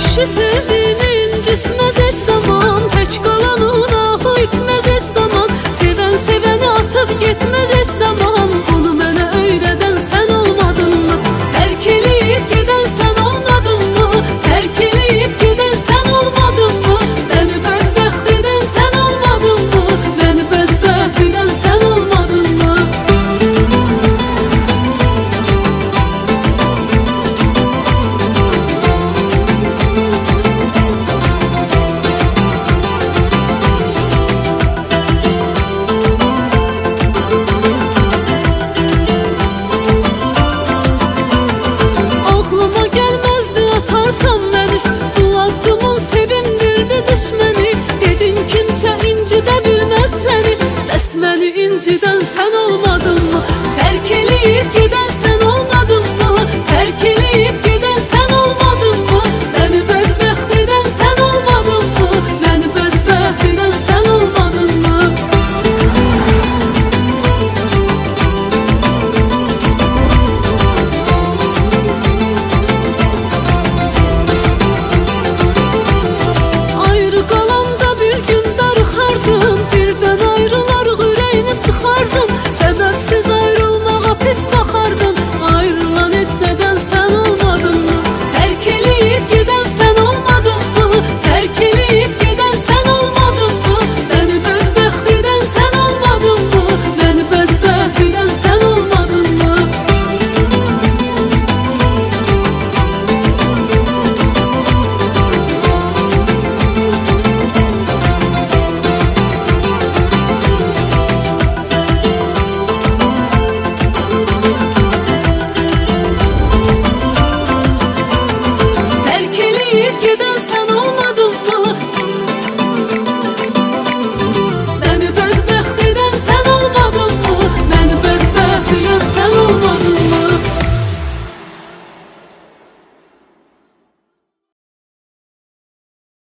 kişi sevdiğini incitmez hiç zaman, hiç kalanına itmez hiç zaman. Seven seveni atıp gitmez hiç zaman. Bunu mənə öyrədən sən olmadın mı? Tərk eləyib gedən sən olmadın mı? Tərk eləyib gedən sən olmadın mı? Məni bədbəxt edən sən olmadın mı? Məni bədbəxt edən sən olmadın mı? Aklıma gelmezdi atarsan beni, bu addımın sevindirdi düşmeni. Dedin kimse incide bilmez seni, bəs məni incidən sən olmadın.